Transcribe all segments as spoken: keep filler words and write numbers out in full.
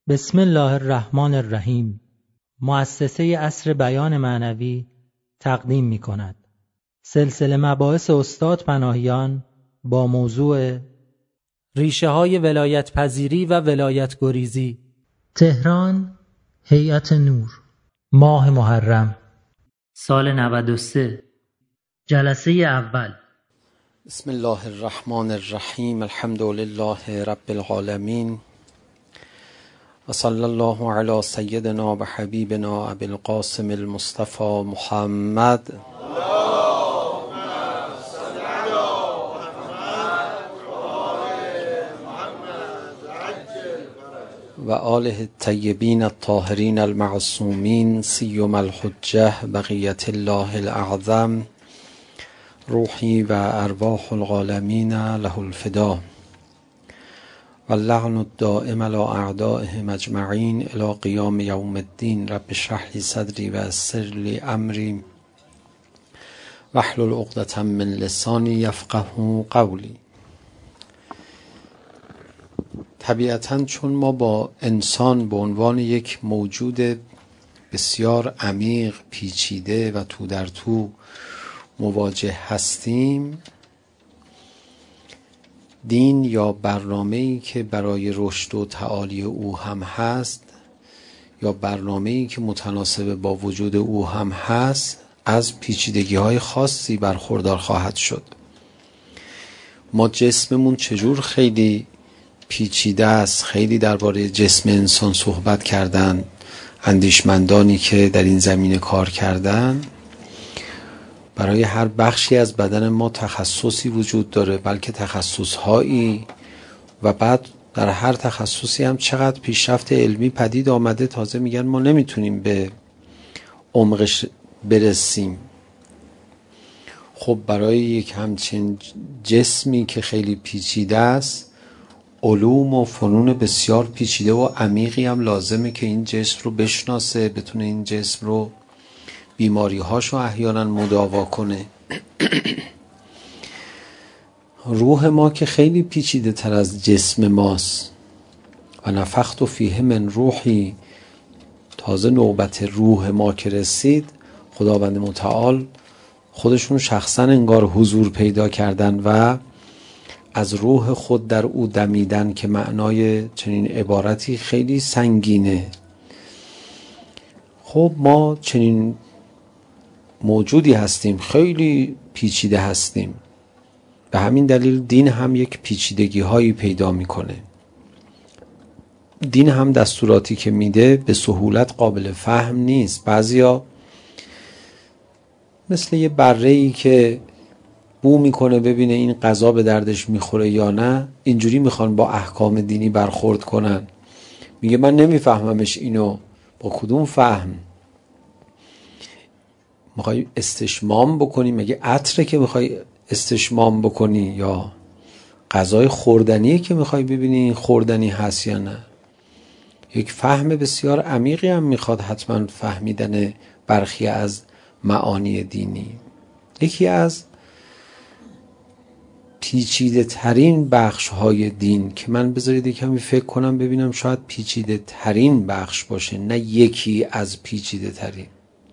بسم الله الرحمن الرحیم. مؤسسه عصر بیان معنوی تقدیم می کند سلسله مباحث استاد پناهیان با موضوع ریشه های ولایت پذیری و ولایت گریزی. تهران، هیئت نور، ماه محرم، سال نود و سه، جلسه اول. بسم الله الرحمن الرحیم. الحمد لله رب العالمین و صلی الله علی سیدنا و حبیبنا ابی القاسم المصطفى محمد و آله الطیبین الطاهرین المعصومین سیما الحجة بقیة الله الاعظم روحی و ارواح العالمین له الفدا و اللعن الدائم علی اعدائهم اجمعین الی قیام یوم الدین. رب اشرح لی صدری و یسر لی امری واحلل عقدة من لسانی یفقهوا قولی. طبیعتاً چون ما با انسان به عنوان یک موجود بسیار عمیق، پیچیده و تو در تو مواجه هستیم، دین یا برنامه‌ای که برای رشد و تعالی او هم هست یا برنامه‌ای که متناسب با وجود او هم هست از پیچیدگی‌های خاصی برخوردار خواهد شد. ما جسممون چجور خیلی پیچیده است. خیلی درباره جسم انسان صحبت کردن اندیشمندانی که در این زمینه کار کردن. برای هر بخشی از بدن ما تخصصی وجود داره، بلکه تخصصهایی، و بعد در هر تخصصی هم چقدر پیشرفت علمی پدید آمده. تازه میگن ما نمیتونیم به عمقش برسیم. خب برای یک همچین جسمی که خیلی پیچیده است، علوم و فنون بسیار پیچیده و عمیقی هم لازمه که این جسم رو بشناسه، بتونه این جسم رو بیماری هاشو احیانا مداوا کنه. روح ما که خیلی پیچیده تر از جسم ماست. و نفخت فیه من روحی، تازه نوبت روح ما که رسید، خداوند متعال خودشون شخصا انگار حضور پیدا کردن و از روح خود در او دمیدن، که معنای چنین عبارتی خیلی سنگینه. خب ما چنین موجودی هستیم، خیلی پیچیده هستیم. به همین دلیل دین هم یک پیچیدگی هایی پیدا میکنه. دین هم دستوراتی که میده به سهولت قابل فهم نیست. بعضیا مثل یه بره‌ای که بو میکنه ببینه این غذا به دردش میخوره یا نه، اینجوری میخوان با احکام دینی برخورد کنن. میگه من نمیفهممش، اینو با کدوم فهم میخوای استشمام بکنی؟ مگه عطره که میخوای استشمام بکنی، یا غذای خوردنیه که میخوای ببینی این خوردنی هست یا نه؟ یک فهم بسیار عمیقی هم میخواد حتما فهمیدن برخی از معانی دینی. یکی از پیچیده ترین بخش های دین که من بذارید کمی فکر کنم ببینم شاید پیچیده ترین بخش باشه، نه یکی از پیچیده ترین.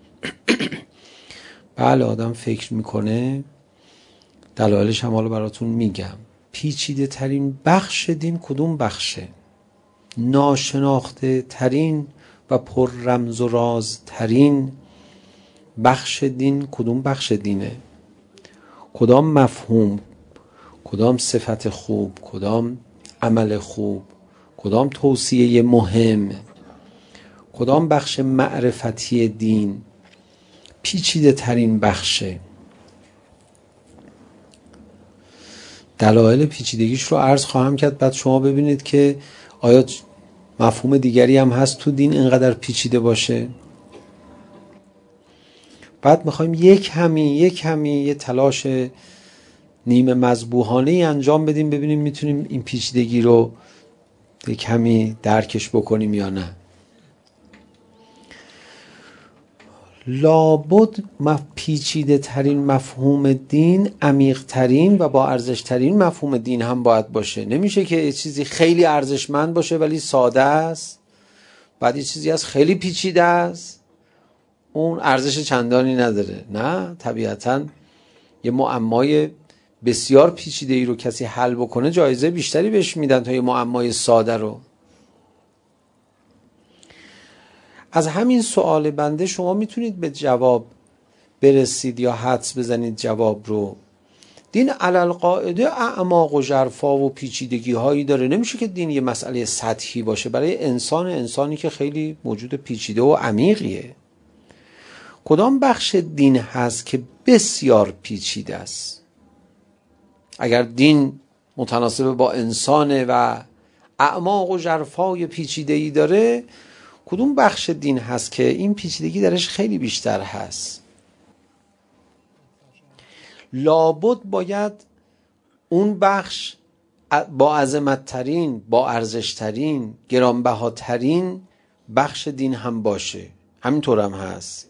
بله آدم فکر میکنه، دلایلش هم حالا براتون میگم. پیچیده ترین بخش دین کدوم بخشه؟ ناشناخته ترین و پر رمز و راز ترین بخش دین کدوم بخش دینه؟ کدام مفهوم، کدام صفت خوب، کدام عمل خوب، کدام توصیه مهم، کدام بخش معرفتی دین پیچیده ترین بخشه؟ دلایل پیچیدگیش رو عرض خواهم کرد، بعد شما ببینید که آیا مفهوم دیگری هم هست تو دین اینقدر پیچیده باشه. بعد میخوایم یک همی یک همی یه تلاش نیمه مذبوحانه ای انجام بدیم، ببینیم میتونیم این پیچیدگی رو یک همی درکش بکنیم یا نه. لابد پیچیده ترین مفهوم دین عمیق ترین و با ارزش ترین مفهوم دین هم باید باشه. نمیشه که چیزی خیلی ارزشمند باشه ولی ساده است، بعد یه چیزی از خیلی پیچیده است، اون ارزش چندانی نداره. نه، طبیعتاً یه معمای بسیار پیچیده ای رو کسی حل بکنه جایزه بیشتری بهش میدن تا یه معمای ساده رو. از همین سوال بنده شما میتونید به جواب برسید یا حدس بزنید جواب رو. دین علل قاعده اعماق و ژرفا و پیچیدگی هایی داره. نمیشه که دین یه مسئله سطحی باشه. برای انسان انسانی که خیلی موجود پیچیده و عمیقیه. کدام بخش دین هست که بسیار پیچیده است؟ اگر دین متناسب با انسانه و اعماق و ژرفای پیچیده‌ای داره، کدوم بخش دین هست که این پیچیدگی درش خیلی بیشتر هست؟ لابد باید اون بخش با عظمت ترین، با ارزش ترین، گرانبهاترین بخش دین هم باشه. همینطور هم هست.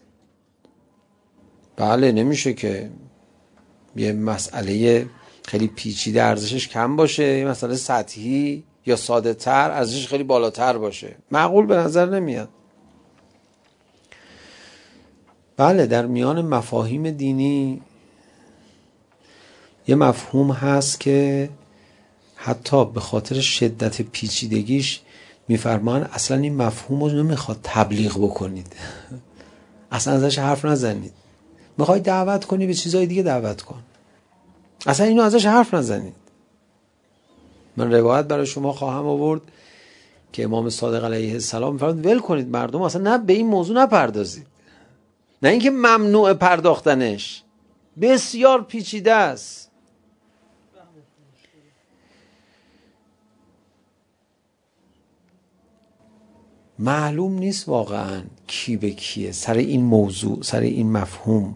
بله، نمیشه که یه مسئله خیلی پیچیده ارزشش کم باشه، یه مسئله سطحی یا ساده تر ارزشش خیلی بالاتر باشه. معقول به نظر نمیاد. بله، در میان مفاهیم دینی یه مفهوم هست که حتی به خاطر شدت پیچیدگیش میفرمان اصلا این مفهوم رو نمیخواد تبلیغ بکنید، اصلا ازش حرف نزنید. میخوای دعوت کنی به چیزای دیگه دعوت کن، اصلا اینو ازش حرف نزنید. من روایت برای شما خواهم آورد که امام صادق علیه السلام میفرمود ول کنید مردم، اصلا نه به این موضوع نپردازید. نه اینکه ممنوع پرداختنش، بسیار پیچیده است. معلوم نیست واقعا کی به کیه سر این موضوع، سر این مفهوم.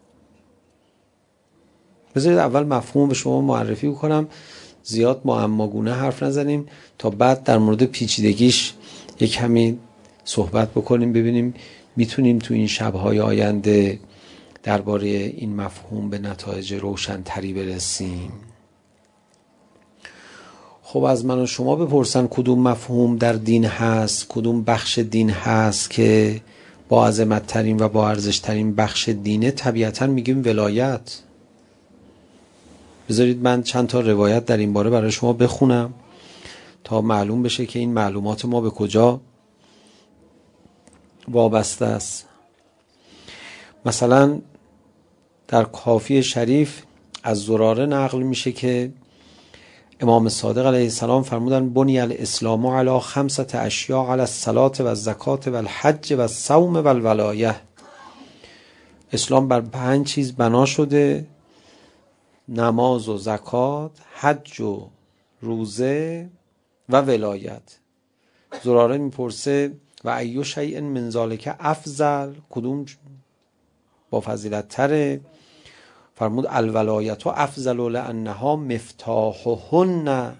بذارید اول مفهوم به شما معرفی کنم، زیاد معماگونه حرف نزنیم تا بعد در مورد پیچیدگیش یک کمی صحبت بکنیم، ببینیم میتونیم تو این شب‌های آینده درباره این مفهوم به نتایج روشن‌تری برسیم. خب از من و شما بپرسن کدوم مفهوم در دین هست، کدوم بخش دین هست که با عظمت ترین و با ارزش ترین بخش دینه، طبیعتا میگیم ولایت. بذارید من چند تا روایت در این باره برای شما بخونم تا معلوم بشه که این معلومات ما به کجا وابسته است. مثلا در کافی شریف از زراره نقل میشه که امام صادق علیه السلام فرمودن بنی الاسلام علی خمسة اشیاء علی الصلاة و الزکات و الحج و الصوم و الولایه. اسلام بر پنج چیز بنا شده: نماز و زکات، حج و روزه و ولایت. زراره میپرسه و ایو شیء من ذلک افضل، کدوم با فضیلت تره؟ فرمود الولایت و افضل لانها مفتاحهن.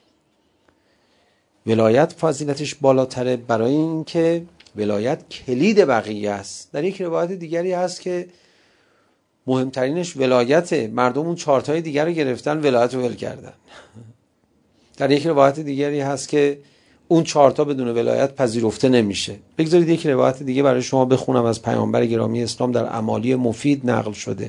ولایت فضیلتش بالاتره برای اینکه ولایت کلید بقیه است. در یک روایت دیگری هست که مهمترینش ولایته، مردم اون چارتای دیگر رو گرفتن ولایت رو ول کردن. در یک روایت دیگری هست که اون چارتا بدون ولایت پذیرفته نمیشه. بگذارید یک روایت دیگه برای شما بخونم از پیامبر گرامی اسلام در اعمالی مفید نقل شده: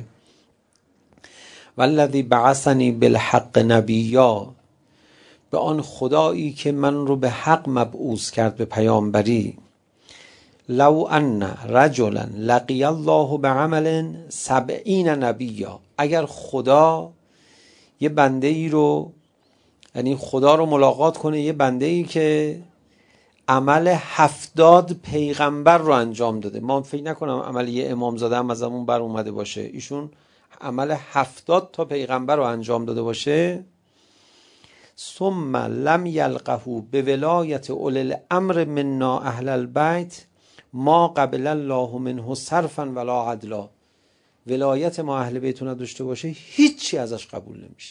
والذی بعثنی بالحق نبیا، به آن خدایی که من رو به حق مبعوث کرد به پیامبری، لو ان رجلا لقی الله بعمل سبعین نبیا، اگر خدا یه بنده ای رو، یعنی خدا رو ملاقات کنه یه بنده ای که عمل هفتاد پیغمبر رو انجام داده. ما فکر نکنم عمل یه امامزاده هم از همون بر اومده باشه، ایشون عمل هفتاد تا پیغمبر رو انجام داده باشه. ثم لم یلقه به ولایت اولی الامر منا اهل البیت ما قبل الله منه صرفا ولا عدلا، ولایت ما اهل بیت نداشته باشه هیچی ازش قبول نمیشه.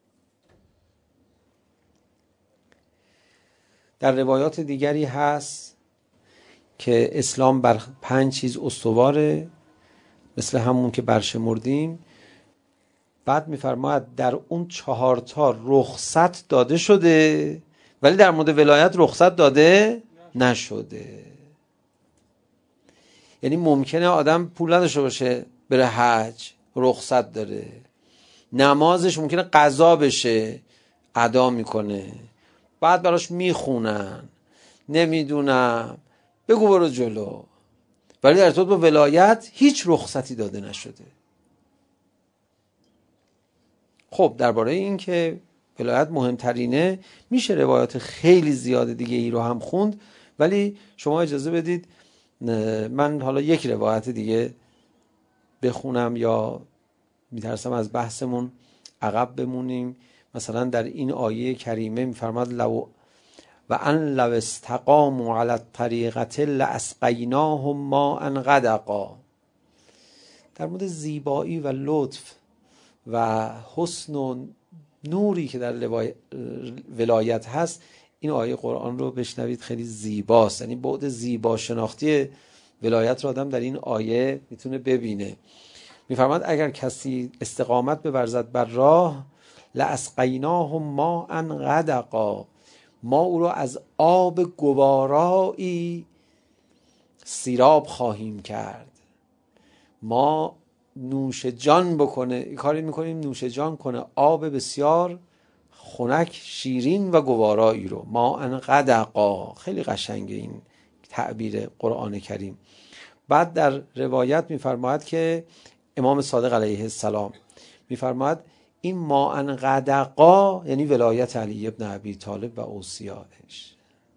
در روایات دیگری هست که اسلام بر پنج چیز استواره، مثل همون که برشمردیم. بعد میفرماید در اون چهارتا رخصت داده شده، ولی در مورد ولایت رخصت داده نشده. یعنی ممکنه آدم پول نداشته باشه بره حج، رخصت داره، نمازش ممکنه قضا بشه، ادا میکنه، بعد براش میخونن، نمیدونم، بگو برو جلو، ولی در ارتباط با ولایت هیچ رخصتی داده نشده. خب درباره این که ولایت مهمترینه میشه روایات خیلی زیاده دیگه ای رو هم خوند، ولی شما اجازه بدید من حالا یک روایت دیگه بخونم یا میترسم از بحثمون عقب بمونیم. مثلا در این آیه کریمه میفرماد لو و ان لو استقاموا علی الطریقة لاسقیناهم ماء غدقا. در مورد زیبایی و لطف و حسن و نوری که در ولایت هست این آیه قرآن رو بشنوید، خیلی زیباست. یعنی بعد زیبا شناختی ولایت رو آدم در این آیه میتونه ببینه. میفرماد اگر کسی استقامت بورزد بر راه لاسقیناهم ماء غدقا، ما او رو از آب گوارایی سیراب خواهیم کرد. ما نوش جان بکنه، کاری میکنیم نوش جان کنه آب بسیار خنک، شیرین و گوارایی رو. ماء غدقا، خیلی قشنگه این تعبیر قرآن کریم. بعد در روایت میفرماید که امام صادق علیه السلام میفرماید این ماء غدقا یعنی ولایت علی ابن ابی طالب و اوصیائش.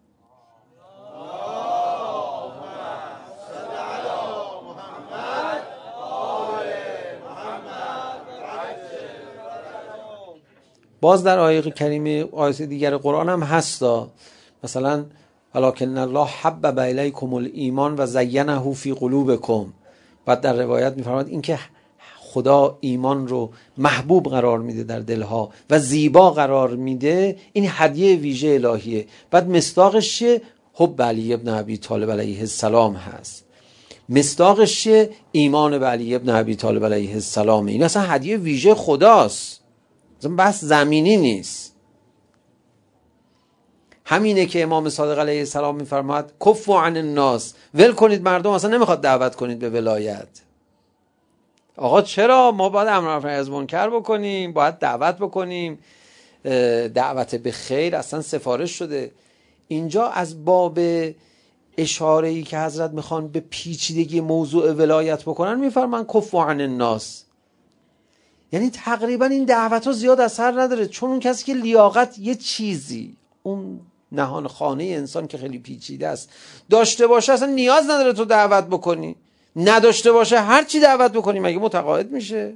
باز در آیه کریمه آیات دیگر قرآن هم هستا، مثلا ولکن الله حبب الیکم الایمان و زینه فی قلوبکم. بعد در روایت میفرماد این که خدا ایمان رو محبوب قرار میده در دلها و زیبا قرار میده، این هدیه ویژه الهیه. بعد مصداقش چیه؟ حب علی ابن ابی طالب علیه السلام هست. مصداقش چیه؟ ایمان به علی ابن ابی طالب علیه السلام. این اصلا هدیه ویژه خداست، اصلا بحث زمینی نیست. همینه که امام صادق علیه السلام میفرماد کفوا عن الناس، ول کنید مردم، اصلا نمیخواد دعوت کنید به ولایت. آقا چرا؟ ما باید امر معروف نهی از منکر بکنیم، باید دعوت بکنیم، دعوت به خیر اصلا سفارش شده. اینجا از باب اشاره‌ای که حضرت میخوان به پیچیدگی موضوع ولایت بکنن میفرمان کفوا عن الناس، یعنی تقریبا این دعوت ها زیاد اثر نداره، چون اون کسی که لیاقت یه چیزی، اون نهان خانه انسان که خیلی پیچیده است، داشته باشه اصلا نیاز نداره تو دعوت بکنی، نداشته باشه هر چی دعوت بکنی مگه متقاعد میشه؟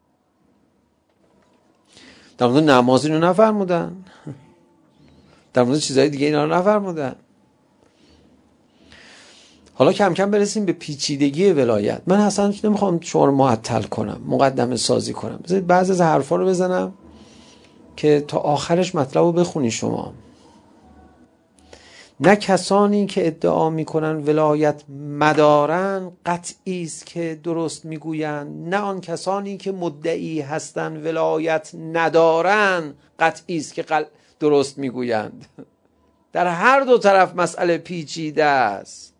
در مورد نماز اینو نفرمودن، در مورد چیزهای دیگه اینا رو نفرمودن. حالا کم کم برسیم به پیچیدگی ولایت. من اصلا نمیخوام شما رو معطل کنم، مقدمه سازی کنم، بذارید بعضی از حرفا رو بزنم که تا آخرش مطلب رو بخونی شما. نه کسانی که ادعا میکنن ولایت مدارن قطعی است که درست میگویند، نه آن کسانی که مدعی هستن ولایت ندارن قطعی است که قل... درست میگویند. در هر دو طرف مسئله پیچیده است.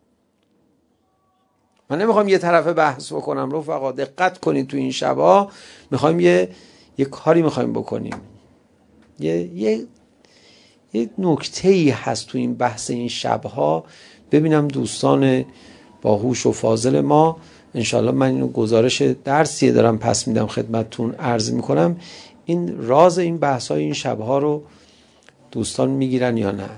من نمیخوام یه طرف بحث بکنم، رفقا دقت کنید تو این شبا میخوایم یه یه کاری میخوایم بکنیم، یه یه یه نکته‌ای هست تو این بحث این شبها. ببینم دوستان باهوش و فاضل ما، انشالله من اینو گزارش درسیه دارم پس میدم خدمتتون عرض میکنم، این راز این بحث‌های این شبها رو دوستان میگیرن یا نه.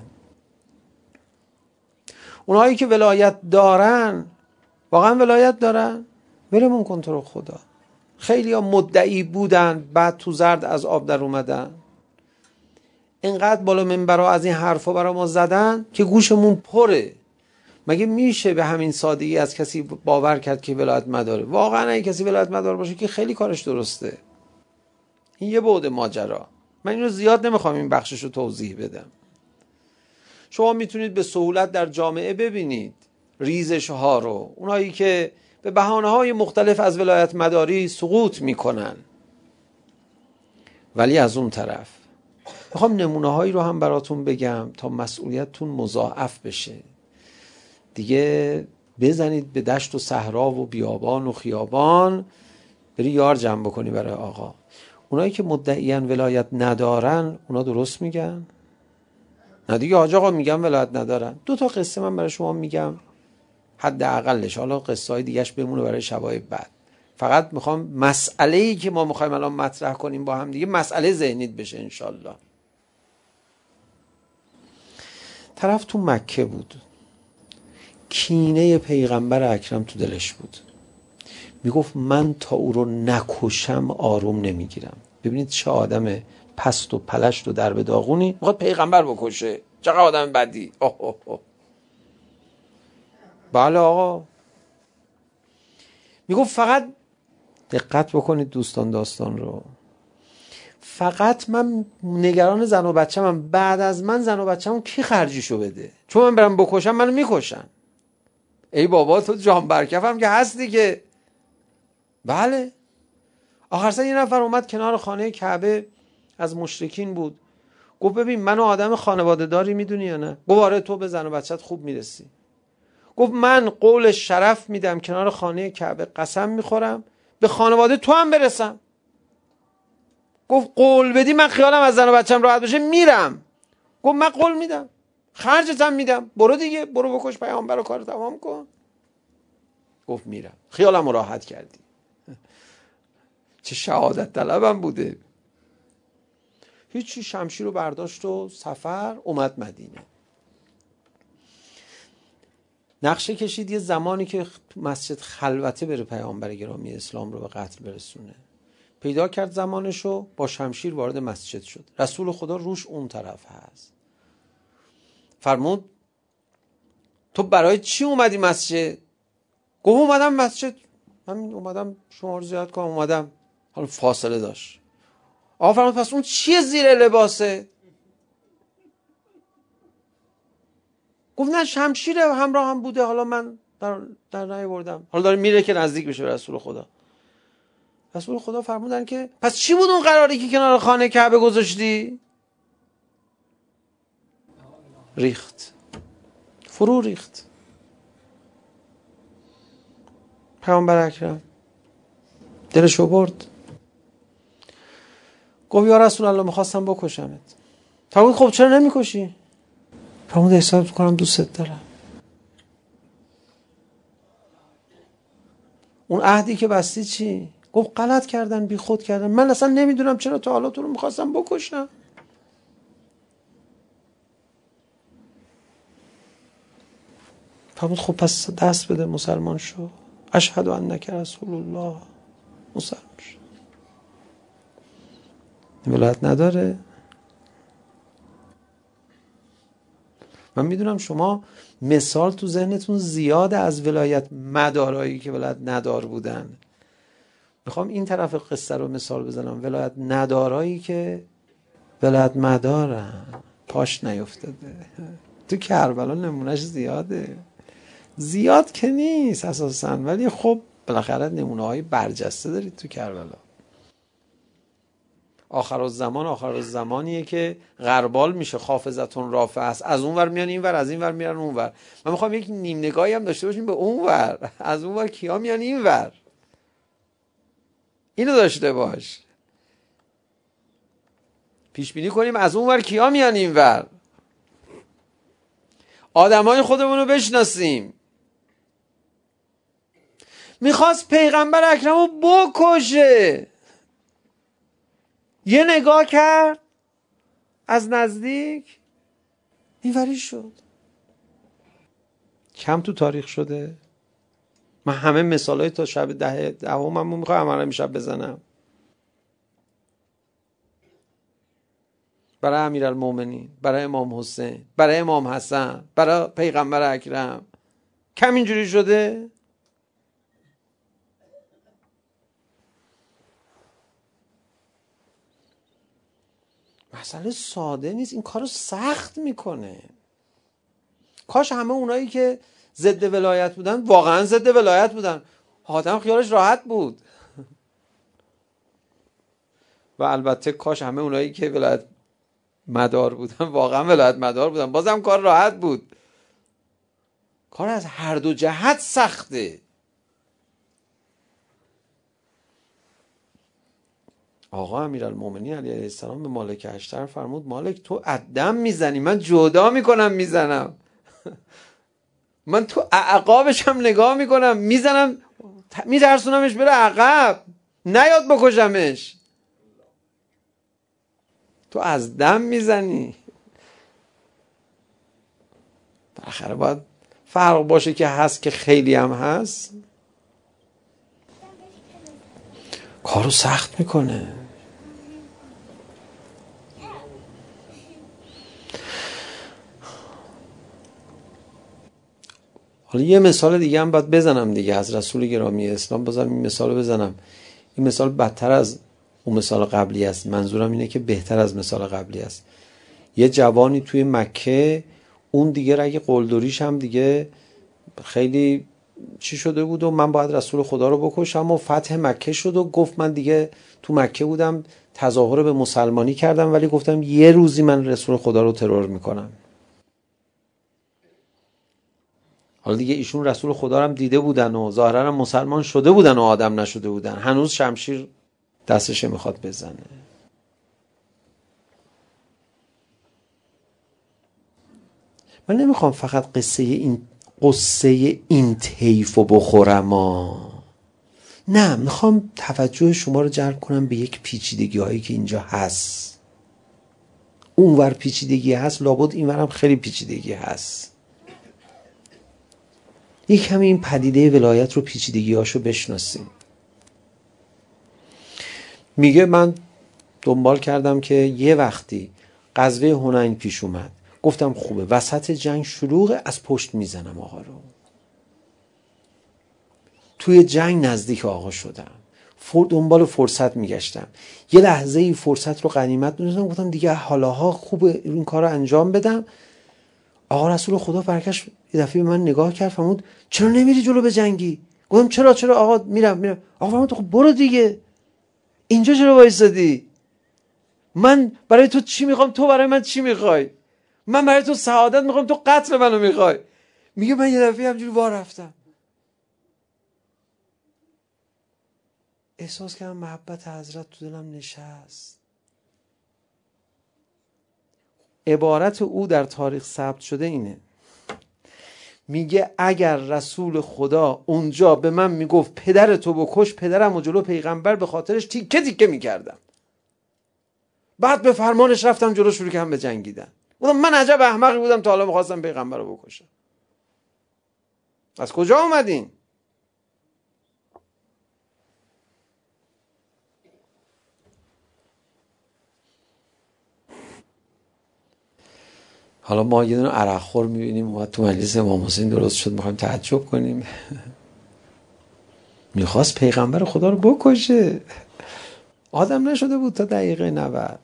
اونهایی که ولایت دارن واقعا ولایت دارن؟ ولمون کن تو رو خدا. خیلی ها مدعی بودن بعد تو زرد از آب در اومدن، اینقدر بالا منبرها از این حرفا برای ما زدن که گوشمون پره. مگه میشه به همین سادگی از کسی باور کرد که ولایت مداره؟ واقعا اگه کسی ولایت مدار باشه که خیلی کارش درسته. این یه بعد ماجرا. من اینو زیاد نمیخوام این بخشش رو توضیح بدم. شما میتونید به سهولت در جامعه ببینید ریزش ها رو، اونایی که به بهانه های مختلف از ولایت مداری سقوط میکنن. ولی از اون طرف میخوام نمونه هایی رو هم براتون بگم تا مسئولیتتون مضاعف بشه. دیگه بزنید به دشت و صحرا و بیابان و خیابان، بری یار جمع بکنی برای آقا. اونایی که مدعیان ولایت ندارن اونا درست میگن؟ نه دیگه حاج آقا میگن ولایت ندارن. دو تا قصه من برای شما میگم حداقلش، حالا قصه های دیگه‌اش بمونه برای شبای بعد. فقط میخوام مسئله‌ای که ما میخوایم الان مطرح کنیم با هم دیگه مسئله ذهنیت بشه انشالله. طرف تو مکه بود، کینه پیغمبر اکرم تو دلش بود، میگفت من تا او رو نکشم آروم نمیگیرم. ببینید چه آدم پست و پلشت و درب داغونی میخواد پیغمبر بکشه. چقدر آدم بدی. اوه اوه اوه. بله آقا. میگفت فقط دقت بکنید دوستان داستان رو، فقط من نگران زن و بچه من، بعد از من زن و بچه من کی خرجیشو بده؟ چون من برم بکشم منو میکشن. ای بابا تو جان برکفم که هستی که. بله. آخر سر یه نفر اومد کنار خانه کعبه، از مشرکین بود، گفت ببین منو آدم خانواده داری میدونی یا نه؟ گفت آره تو به زن و بچت خوب میرسی. گفت من قول شرف میدم کنار خانه کعبه قسم میخورم به خانواده تو هم برسم. گفت قول بدی من خیالم از زن و بچم راحت بشه میرم. گفت من قول میدم، خرجتم میدم، برو دیگه، برو بکش پیامبر رو کار تمام کن. گفت میرم، خیالم راحت کردی. چه شهادت طلبم بوده. هیچی، شمشیر رو برداشت و سفر اومد مدینه. نقشه کشید یه زمانی که مسجد خلوته بره پیامبر گرامی اسلام رو به قتل برسونه. پیدا کرد زمانشو، با شمشیر وارد مسجد شد. رسول خدا روش اون طرف هست. فرمود تو برای چی اومدی مسجد؟ گفت اومدم مسجد، من اومدم شما رو زیارت کنم، اومدم. حالا فاصله داشت. آقا فرمود پس اون چیه زیر لباسه؟ گفت نه شمشیر همراه هم بوده، حالا من در در نیاوردم. حالا داره میره که نزدیک بشه به رسول خدا. رسول خدا فرمودن که پس چی بود اون قراری که کنار خانه کعبه گذاشتی؟ ریخت، فرو ریخت. پیامبر اکرم دلشو برد. گفت یا رسول الله میخواستم بکشمت. فرمود خب چرا نمیکشی؟ فرمود احساس میکنم دوستت دارم. اون عهدی که بستی چی؟ گفت غلط کردن، بی خود کردن، من اصلا نمیدونم چرا تا حالا تو رو میخواستم بکشم. فرمود خب پس دست بده مسلمان شو، اشهد انک رسول الله، مسلمان شو. ولایت نداره. من میدونم شما مثال تو ذهنتون زیاده از ولایت مدارایی که ولایت ندار بودن. میخوام این طرف قصه رو مثال بزنم، ولایت ندارایی که ولایت مدارن، پاش نیفتاده. تو کربلا نمونهش زیاده، زیاد که نیست اساساً، ولی خب بالاخره نمونه های برجسته دارید تو کربلا. آخر الزمان آخر الزمانیه که غربال میشه، خافضتون رافعه است، از اون ور میان این ور، از این ور میرن اون ور. من میخوام یک نیم نگاهی هم داشته باشیم به اون ور، از اون ور کیا میان این ور، اینو داشته باش. پیش بینی کنیم از اون ور کیا میان این ور، آدمای خودمون رو بشناسیم. میخواست پیغمبر اکرم رو بکشه، یه نگاه کرد از نزدیک اینوری شد. کم تو تاریخ شده. من همه مثالای تا شب ده دوامم میخوام همه میشب بزنم برای امیرالمومنین، برای امام حسین، برای امام حسن، برای پیغمبر اکرم. کم اینجوری شده. مسئله ساده نیست، این کارو سخت میکنه. کاش همه اونایی که ضد ولایت بودن واقعا ضد ولایت بودن، آدم خیالش راحت بود. و البته کاش همه اونایی که ولایت مدار بودن واقعا ولایت مدار بودن، بازم کار راحت بود. کار از هر دو جهت سخته. آقا امیرالمومنین علیه السلام به مالک اشتر فرمود مالک تو عدم میزنی، من جدا میکنم میزنم. من تو عقابش هم نگاه میکنم میزنم، میترسونمش بره عقب، نیاد بکشمش. تو از دم میزنی. بالاخره باید فرق باشه که هست، که خیلی هم هست، کارو سخت میکنه. حالا یه مثال دیگه هم باید بزنم دیگه از رسول گرامی اسلام. بازم این مثال بزنم. این مثال بدتر از اون مثال قبلی است. منظورم اینه که بهتر از مثال قبلی است. یه جوانی توی مکه، اون دیگه رگ قلدریش هم دیگه خیلی چی شده بود و من باید رسول خدا رو بکشم و فتح مکه شد و گفت من دیگه تو مکه بودم تظاهر به مسلمانی کردم ولی گفتم یه روزی من رسول خدا رو ترور میکنم. حالا دیگه ایشون رسول خدا رو هم دیده بودن و ظاهرا هم مسلمان شده بودن و آدم نشده بودن، هنوز شمشیر دستش میخواد بزنه. من نمیخوام فقط قصه این قصه این طیفو بخورم ها. نه، میخوام توجه شما رو جلب کنم به یک پیچیدگی هایی که اینجا هست. اونور پیچیدگی هست، لابد اینورم خیلی پیچیدگی هست. یک کمی این پدیده ولایت رو پیچیدگی هاشو بشناسیم. میگه من دنبال کردم که یه وقتی غزوه حنین پیش اومد، گفتم خوبه وسط جنگ شلوغه، از پشت میزنم آقا رو. توی جنگ نزدیک آقا شدم، فور دنبال فرصت میگشتم، یه لحظه ای فرصت رو غنیمت دونستم، گفتم دیگه حالاها خوبه این کار رو انجام بدم. آقا رسول خدا برگشت یه دفعه به من نگاه کرد، فرمود چرا نمیری جلو به جنگی؟ گفتم چرا چرا آقا میرم میرم. آقا فرمود خب برو دیگه، اینجا چرا وایسادی؟ من برای تو چی میخوام، تو برای من چی میخوای؟ من برای تو سعادت میخوام، تو قتل منو میخوای. میگه من یه دفعه همجوری وا رفتم، احساس کردم محبت حضرت تو دلم نشست. عبارت او در تاریخ ثبت شده اینه، میگه اگر رسول خدا اونجا به من میگفت پدر تو بکش، پدرم و جلو پیغمبر به خاطرش تیکه تیکه میکردم. بعد به فرمانش رفتم جلو، شروع کردم به جنگیدن. بودم من عجب احمقی بودم تا حالا میخواستم پیغمبر رو بکشم. از کجا اومدین؟ حالا ما یه دونه عرق خور میبینیم اومد تو مجلس امام حسین درست شد، میخوایم تعجب کنیم. میخواست پیغمبر خدا رو بکشه، آدم نشده بود تا دقیقه نود.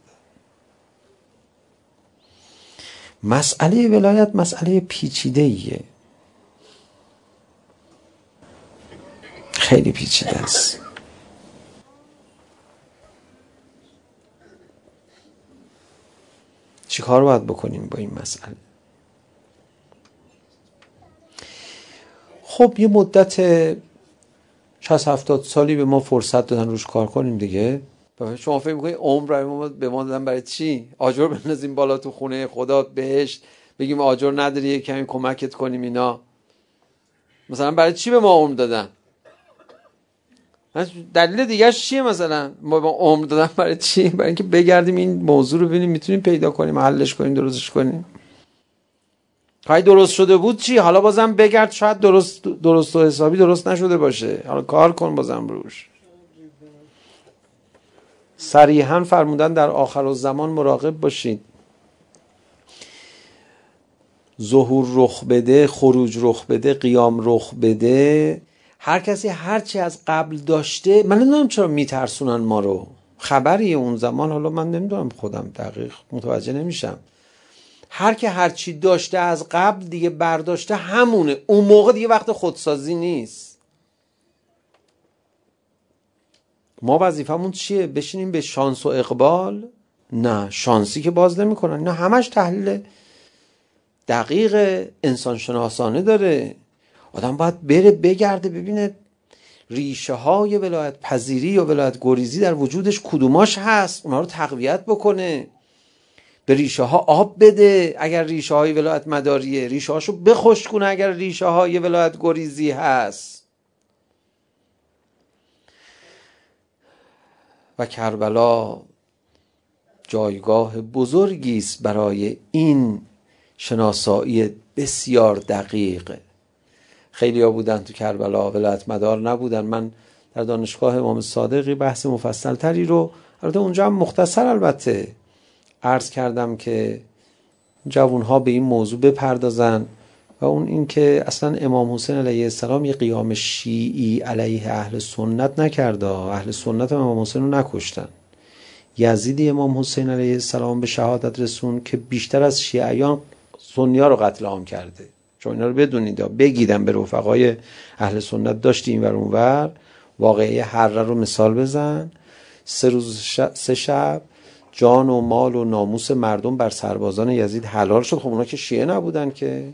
مسئله ولایت مسئله پیچیده ایه، خیلی پیچیده است. چی کار باید بکنیم با این مسئله؟ خب یه مدت شصت هفتاد سالی به ما فرصت دادن روش کار کنیم دیگه. شما فکر می‌کنید عمر ما به ما دادن برای چی؟ آجر بندازیم بالا تو خونه خدا بهشت، بگیم آجر نداری یه کمی کمکت کنیم اینا؟ مثلا برای چی به ما عمر دادن؟ دلیل دیگه‌اش چیه؟ مثلا ما به عمر دادن برای چی؟ برای اینکه بگردیم این موضوع رو ببینیم میتونیم پیدا کنیم، حلش کنیم، درستش کنیم. خواهی درست شده بود چی؟ حالا بازم بگرد، شاید درست درست و حسابی درست نشده باشه، حالا کار کن بازم روش. صریحاً فرمودن در آخرالزمان مراقب باشید، ظهور رخ بده، خروج رخ بده، قیام رخ بده، هر کسی هر چی از قبل داشته. من نمیدونم چرا میترسونن ما رو، خبری اون زمان حالا من نمیدونم، خودم دقیق متوجه نمیشم. هر که هر چی داشته از قبل دیگه برداشته همونه، اون موقع دیگه وقت خودسازی نیست. ما وظیفمون چیه؟ بشینیم به شانس و اقبال؟ نه، شانسی که باز نمیکنن، نه همش تحلیل دقیق انسان شناسانه داره. آدم باید بره بگرده ببینه ریشه های ولایت پذیری یا ولایت گریزی در وجودش کدوماش هست، اونا رو تقویت بکنه، به ریشه ها آب بده اگر ریشه های ولایت مداریه، ریشه هاشو بخشک کنه اگر ریشه های ولایت گریزی هست. و کربلا جایگاه بزرگی است برای این شناسایی بسیار دقیق. خیلی ها بودن تو کربلا ولایت مدار نبودن. من در دانشگاه امام صادقی بحث مفصل تری رو البته اونجا هم مختصر البته عرض کردم که جوانها به این موضوع بپردازن و اون این که اصلا امام حسین علیه السلام یه قیام شیعی علیه اهل سنت نکرده. اهل سنت امام حسین رو نکشتن. یزید امام حسین علیه السلام به شهادت رسون که بیشتر از شیعیان سنی ها رو قتل عام کرده. چون اینا رو بدونید بگیدن به رفقای اهل سنت داشتی این ور اون ور واقعه حره رو مثال بزن. سه روز ش... سه شب جان و مال و ناموس مردم بر سربازان یزید حلال شد. خب اونا که شیعه نبودن که،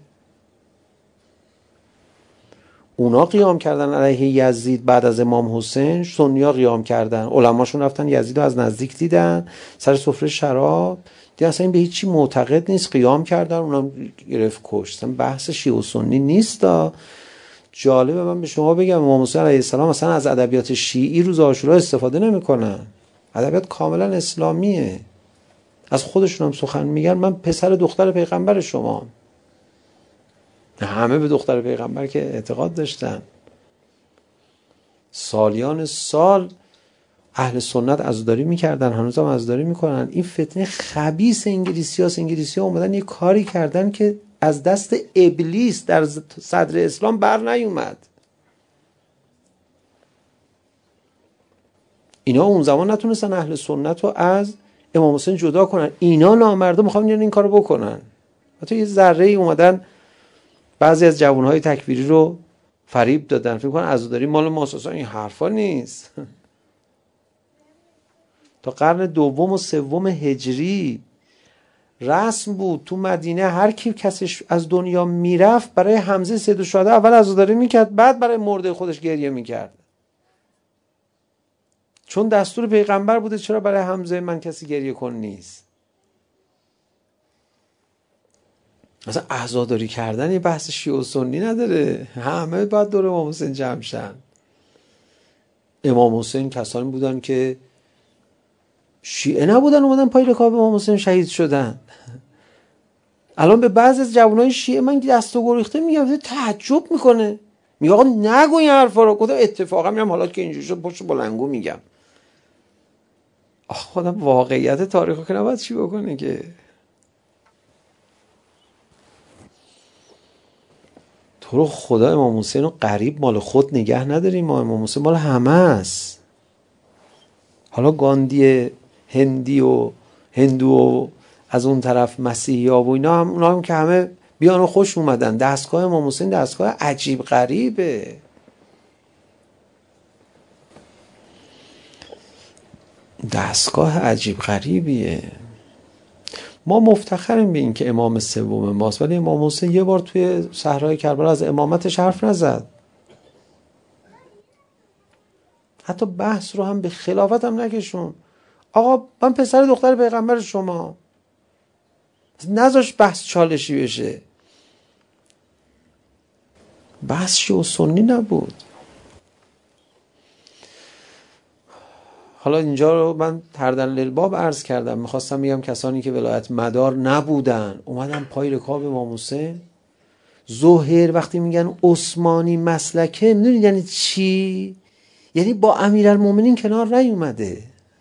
اونا قیام کردن علیه یزید. بعد از امام حسین سنی‌ها قیام کردن، علماشون رفتن یزید رو از نزدیک دیدن سر سفره شراب، دیگه اصلا این به هیچی معتقد نیست، قیام کردن، اونا گرفت کشت. بحث شیعه و سنی نیست. جالبه من به شما بگم امام حسین علیه السلام مثلا از ادبیات شیعی روز عاشورا استفاده نمی‌کنن. ادبیات کاملا اسلامیه. از خودشون هم سخن میگن من پسر دختر پیغمبر شما. همه به دختر پیغمبر که اعتقاد داشتن. سالیان سال اهل سنت عزاداری میکردن، هنوز هم عزاداری میکنن. این فتنه خبیث انگلیسی هاست. انگلیسی ها اومدن یه کاری کردن که از دست ابلیس در صدر اسلام بر نیومد. اینا اون زمان نتونستن اهل سنت رو از امام حسین جدا کنن. اینا نامردا میخوان این کارو بکنن. حتی یه ذره ای اومدن بعضی از جوانهای تکفیری رو فریب دادن، فکر کنن عزاداری مال ماسوسا. این حرفا نیست. تا قرن دوم و سوم هجری رسم بود تو مدینه هر کی کسش از دنیا میرفت برای حمزه سید الشهدا اول عزاداری میکرد، بعد برای مرده خودش گریه میکرد. چون دستور پیغمبر بوده چرا برای حمزه من کسی گریه کن نیست. مثلا عزاداری کردن یه بحث شیعه و سنی نداره. همه باید دور امام حسین جمع شن. امام حسین کسانی بودن که شیعه نبودن اومدن پای رکاب امام حسین شهید شدن. الان به بعضی از جوانای شیعه من دست و گریخته میگم تعجب میکنه، میگه آقا نگو این حرفا رو. گفتم اتفاقا میگم حالا که اینجوری شد پشت بلنگو میگم. آخ خودم واقعیت تاریخو که نباید چی بکنه که. تو رو خدا امام حسین رو قریب مال خود نگه نداریم. ما امام حسین مال همه است. حالا گاندی هندی و هندو و از اون طرف مسیحی ها و اینا هم اونا هم که همه بیان و خوش اومدن. دستگاه امام حسین دستگاه عجیب غریبه. دستگاه عجیب غریبیه. ما مفتخریم به این که امام سوم ماست، ولی امام حسین یه بار توی صحرای کربلا از امامتش حرف نزد. حتی بحث رو هم به خلافت هم نکشون. آقا من پسر دختر پیغمبر شما، نذاش بحث چالشی بشه. بحث شیعه و سنی نبود. حالا اینجا رو من تردن للباب عرض کردم. میخواستم بگم کسانی که ولایت مدار نبودن اومدن پای رکاب امام حسین. ظهر وقتی میگن عثمانی مسلکه، میدونید یعنی چی؟ یعنی با امیرالمومنین کنار نیومده.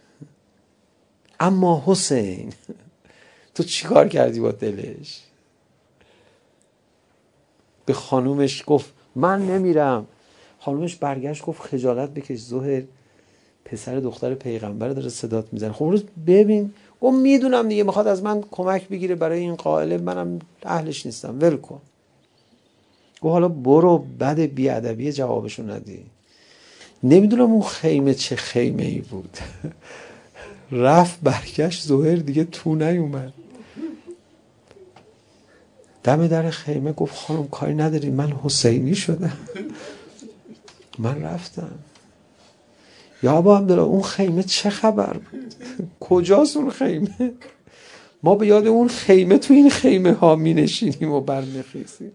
اما حسین تو چی کار کردی با دلش؟ به خانومش گفت من نمیرم. خانومش برگشت گفت خجالت بکش ظهر، پسر دختر پیغمبر داره صدات میزنه. خب روز ببین، گفت میدونم دیگه میخواد از من کمک بگیره برای این قائله، منم اهلش نیستم، ول کن. گفت حالا برو. بعد بیادبی جوابشو ندی. نمیدونم اون خیمه چه خیمه ای بود. رفت برگشت ظهر دیگه تو نیومد. دم در خیمه گفت خانم کاری نداری، من حسینی شدم. من رفتم. یا ابا عبدالله اون خیمه چه خبر بود؟ کجاست اون خیمه؟ ما به یاد اون خیمه تو این خیمه ها می نشینیم و برمیخیزیم.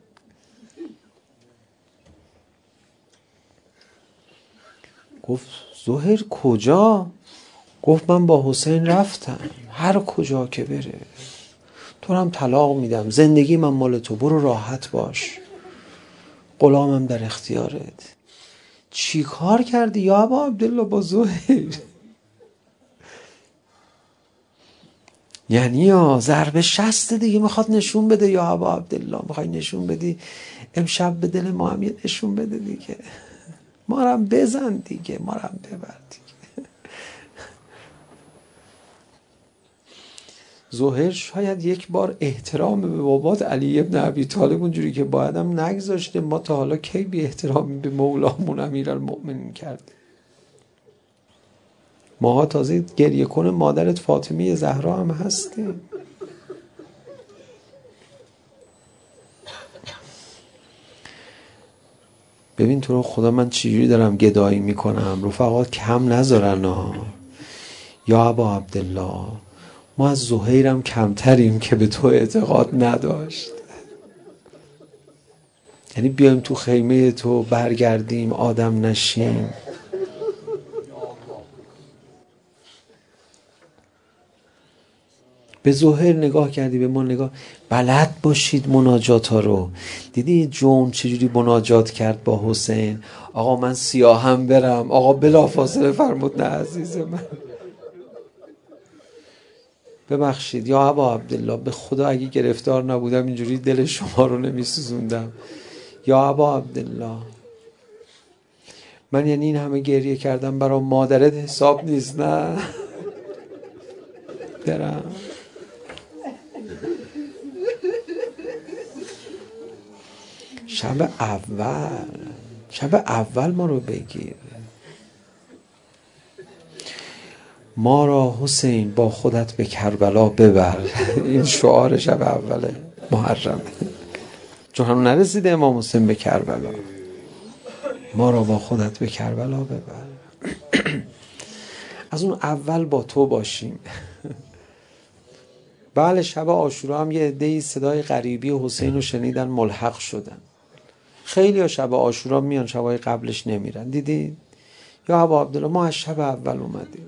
گفت زهیر کجا؟ گفت من با حسین رفتم، هر کجا که بره تو هم طلاق میدم، زندگی من مال تو، برو راحت باش، غلامم در اختیارت. چی کار کردی یا ابا عبدالله با زهیر؟ یعنی یا ضرب شست دیگه میخواد نشون بده یا ابا عبدالله، میخوای نشون بدی امشب به دل ما هم یه نشون بده دیگه، ما رو هم بزن دیگه، ما رو هم ببر دیگه. زهیر شاید یک بار احترام به بابات علی ابن ابی طالب اونجوری که باید هم نگذاشته. ما تا حالا کی بی احترامی به مولامون امیرالمؤمنین کرده؟ ماها تازه گریه کن مادرت فاطمه زهرا هم هستیم. ببین تو رو خدا من چجوری دارم گدایی میکنم، رفقات کم نذارن ها. یا ابا عبدالله ما از زهیرم کمتریم که به تو اعتقاد نداشت. یعنی بیایم تو خیمه تو برگردیم آدم نشیم. به زهیر نگاه کردی، به ما نگاه. بلد باشید مناجات ها رو. دیدی جون چجوری مناجات کرد با حسین؟ آقا من سیاهم برم، آقا بلافاصله فرمود نه عزیز من. ببخشید یا ابا عبدالله، به خدا اگه گرفتار نبودم اینجوری دل شما رو نمی سوزوندم. یا ابا عبدالله من یعنی این همه گریه کردم برای مادرت حساب نیست نه؟ برم شب اول شب اول ما رو بگیر. ما را حسین با خودت به کربلا ببر. این شعار شب اول محرم، چون هنوز نرسیده امام حسین به کربلا. ما را با خودت به کربلا ببر. از اون اول با تو باشیم. بله شب عاشورا هم یه عده‌ای صدای غریبی حسین رو شنیدن، ملحق شدن. خیلی ها شب عاشورا میان، شبای قبلش نمیرن. دیدید یا ابا عبدالله ما از شب اول اومدیم.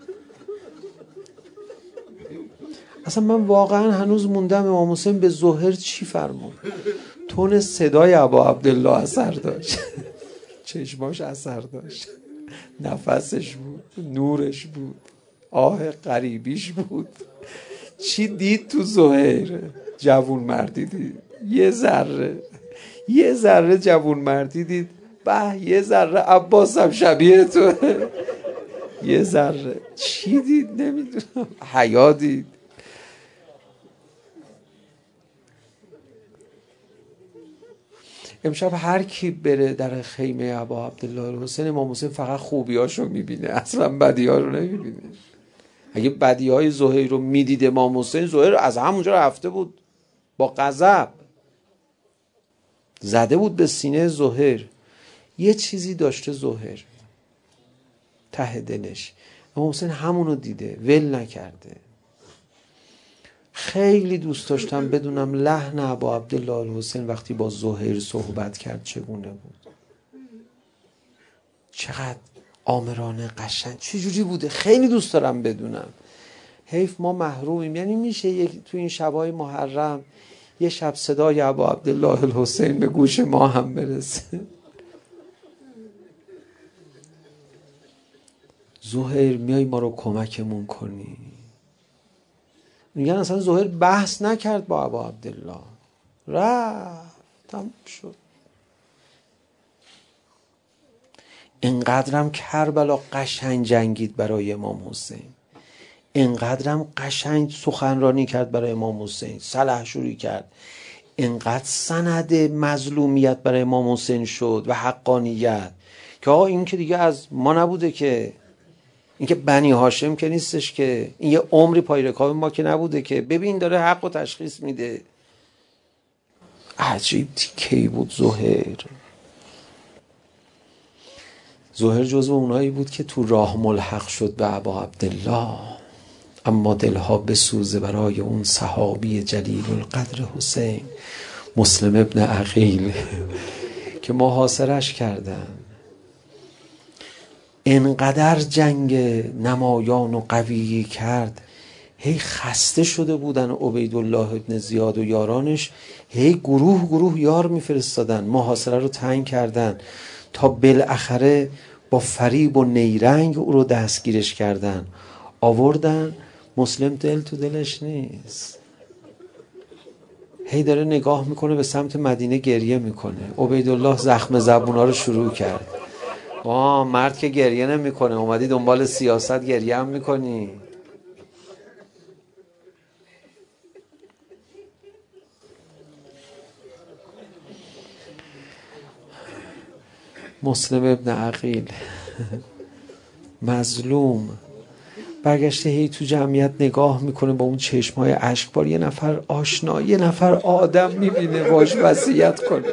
اصلا من واقعا هنوز موندم امام حسین به زهیر چی فرمود. تون صدای ابا عبدالله اثر داشت، چشماش اثر داشت، نفسش بود، نورش بود، آه غریبیش بود. چی دید تو زهیر؟ جوون مردی دید، یه ذره یه ذره جوون مردی دید. به یه ذره عباس هم شبیه تو. یه ذره چی دید نمیدونم، حیا دید. امشب هر کی بره در خیمه ابا عبدالله حسین، امام حسین فقط خوبیاشو میبینه، اصلا بدی‌ها رو نمیبینه. اگه بدی‌های زهیر رو میدید امام حسین، زهیر از همونجا رفته بود با غضب، زده بود به سینه زهیر. یه چیزی داشته زهیر ته دلش، امام حسین همونو دیده، ول نکرده. خیلی دوست داشتم بدونم لحن ابا عبدالله الحسین وقتی با زهیر صحبت کرد چگونه بود، چقدر آمرانه قشنگ، چجوری بوده. خیلی دوست دارم بدونم. حیف ما محرومیم. یعنی میشه یک تو این شبای محرم یه شب صدای ابا عبدالله الحسین به گوش ما هم برسه. زهیر میای ما رو کمکمون کنی. میگن اصلا زهیر بحث نکرد با ابا عبدالله، رفت تموم شد. اینقدرم کربلا قشنگ جنگید برای امام حسین، اینقدرم قشنگ سخنرانی کرد برای امام حسین، سلحشوری کرد، اینقدر سند مظلومیت برای امام حسین شد و حقانیت که آقا این که دیگه از ما نبوده، که این که بنی هاشم که نیستش، که این یه عمری پای رکاب ما که نبوده، که ببین داره حق و تشخیص میده. عجیب تیکه‌ای بود زهیر. زهیر جزو اونایی بود که تو راه ملحق شد به ابا عبدالله، اما دلها بسوزه برای اون صحابی جلیل القدر حسین مسلم ابن عقیل که محاصرش کردن. انقدر جنگ نمایان و قوی کرد، هی خسته شده بودن عبیدالله ابن زیاد و یارانش، هی گروه گروه یار میفرستادن، محاصره رو تنگ کردن تا بالاخره با فریب و نیرنگ او رو دستگیرش کردن، آوردن. مسلم دل تو دلش نیست، هی داره نگاه میکنه به سمت مدینه، گریه میکنه. عبیدالله زخم زبونا رو شروع کرد. آه مرد که گریه نمیکنه، اومدی دنبال سیاست گریه هم میکنی؟ مسلم ابن عقیل مظلوم برگشته، هی تو جمعیت نگاه میکنه با اون چشمای اشکبار، یه نفر آشنا، یه نفر آدم میبینه باش وصیت کنه.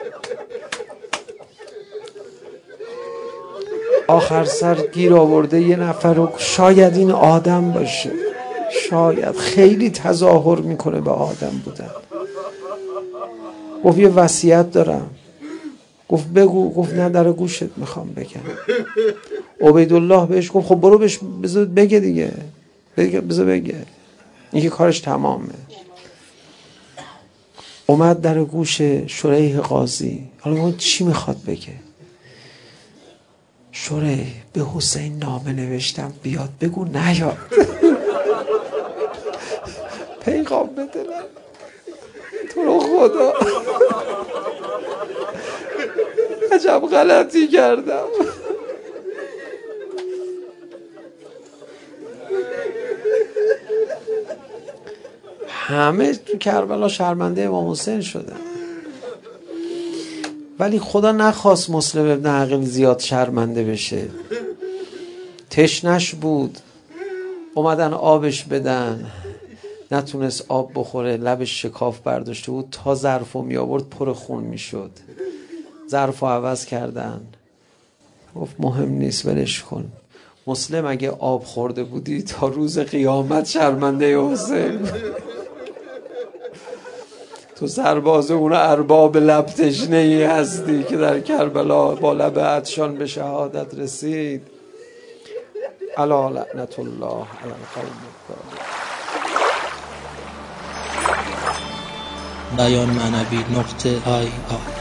آخر سر گیر آورده یه نفر رو، شاید این آدم باشه، شاید خیلی تظاهر میکنه به آدم بودن. گفت یه وصیت دارم. گفت بگو. گفت نه در گوشت میخوام بگم. عبیدالله بهش گفت خب برو بهش بذار بگه دیگه، بذار بگه، این که کارش تمامه. اومد در گوش شریح قاضی. حالا اون چی میخواد بگه؟ شریح به حسین نامه نوشتم بیاد، بگو نیاد. پیغام بده تو رو خدا، عجب غلطی کردم. همه تو کربلا شرمنده امام حسین شدن، ولی خدا نخواست مسلم ابن عقیل زیاد شرمنده بشه. تشنش بود، اومدن آبش بدن، نتونست آب بخوره، لبش شکاف برداشته بود، تا ظرفو می آورد پر خون می شد. ظرفو عوض کردن. گفت مهم نیست ولش کن. مسلم اگه آب خورده بودی تا روز قیامت شرمنده حسین. تو سرباز اون ارباب لب تشنه ای هستی که در کربلا با لب عطشان به شهادت رسید. الا لعنت الله علی القوم الظالمین. بیان معنوی نقطه آی آی